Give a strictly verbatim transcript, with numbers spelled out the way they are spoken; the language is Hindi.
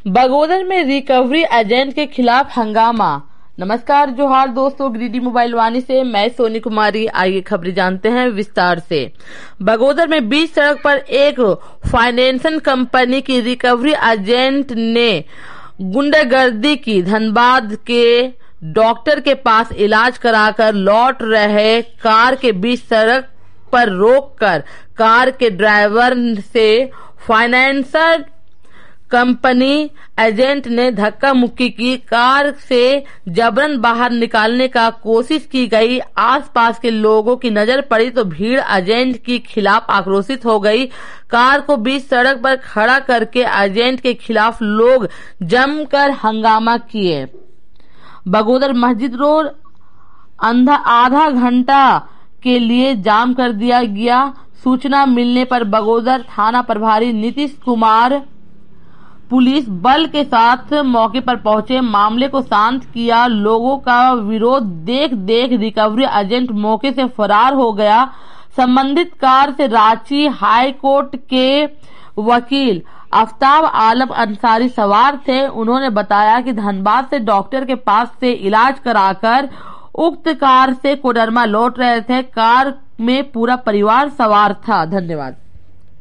बगोदर में रिकवरी एजेंट के खिलाफ हंगामा। नमस्कार, जोहार दोस्तों, ग्रीडी मोबाइल वाणी से मैं सोनी कुमारी। आइए खबरें जानते हैं विस्तार से। बगोदर में बीच सड़क पर एक फाइनेंशियल कंपनी की रिकवरी एजेंट ने गुंडागर्दी की। धनबाद के डॉक्टर के पास इलाज कराकर लौट रहे कार के बीच सड़क पर रोककर कार के ड्राइवर से फाइनेंशियल कंपनी एजेंट ने धक्का मुक्की की। कार से जबरन बाहर निकालने का कोशिश की गई। आसपास के लोगों की नजर पड़ी तो भीड़ एजेंट के खिलाफ आक्रोशित हो गई। कार को बीच सड़क पर खड़ा करके एजेंट के खिलाफ लोग जमकर हंगामा किए। बगोदर मस्जिद रोड अंधा आधा घंटा के लिए जाम कर दिया गया। सूचना मिलने पर बगोदर थाना प्रभारी नीतीश कुमार पुलिस बल के साथ मौके पर पहुंचे, मामले को शांत किया। लोगों का विरोध देख देख रिकवरी एजेंट मौके से फरार हो गया। संबंधित कार से रांची हाई कोर्ट के वकील आफ्ताब आलम अंसारी सवार थे। उन्होंने बताया कि धनबाद से डॉक्टर के पास से इलाज कराकर उक्त कार से कोडरमा लौट रहे थे। कार में पूरा परिवार सवार था। धन्यवाद।